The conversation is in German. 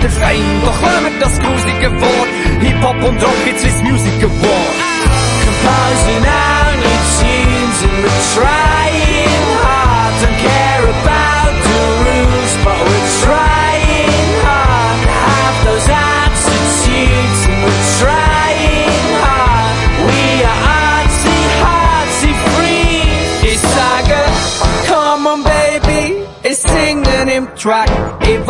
der Fame. Doch hört das grusige Wort, Hip-Hop und Rock, it's Swiss Music Award. Composing only tunes and we're trying hard. Don't care about the rules, but we're trying hard to have those attitudes, and we're trying hard. We are artsy, heartsy free. Ich sage, come on baby, ich singe im Track.